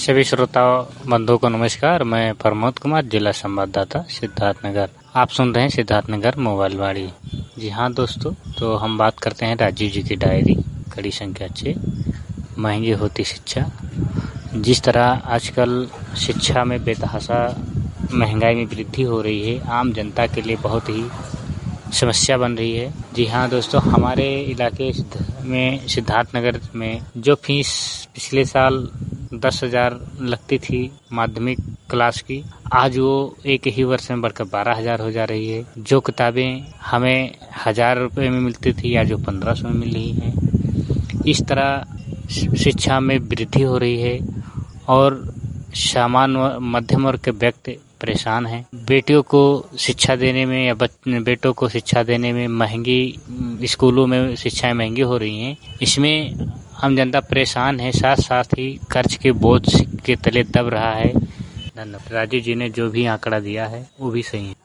सभी श्रोताओं बंधुओं को नमस्कार। मैं प्रमोद कुमार, जिला संवाददाता सिद्धार्थनगर। आप सुन रहे हैं सिद्धार्थनगर मोबाइल वाड़ी। जी हाँ दोस्तों, तो हम बात करते हैं राजीव जी की डायरी कड़ी संख्या 6, महंगी होती शिक्षा। जिस तरह आजकल शिक्षा में बेतहाशा महंगाई में वृद्धि हो रही है, आम जनता के लिए बहुत ही समस्या बन रही है। जी हाँ दोस्तों, हमारे इलाके में सिद्धार्थनगर में जो फीस पिछले साल 10,000 लगती थी माध्यमिक क्लास की, आज वो एक ही वर्ष में बढ़कर 12,000 हो जा रही है। जो किताबें हमें 1,000 रुपये में मिलती थी, आज वो 1,500 में मिल रही हैं। इस तरह शिक्षा में वृद्धि हो रही है और सामान्य मध्यम वर्ग के व्यक्ति परेशान हैं। बेटियों को शिक्षा देने में या बेटों को शिक्षा देने में महंगी स्कूलों में शिक्षाएं महंगी हो रही हैं। इसमें हम जनता परेशान है, साथ साथ ही कर्ज के बोझ के तले दब रहा है। धन्यवाद। राजीव जी ने जो भी आंकड़ा दिया है वो भी सही है।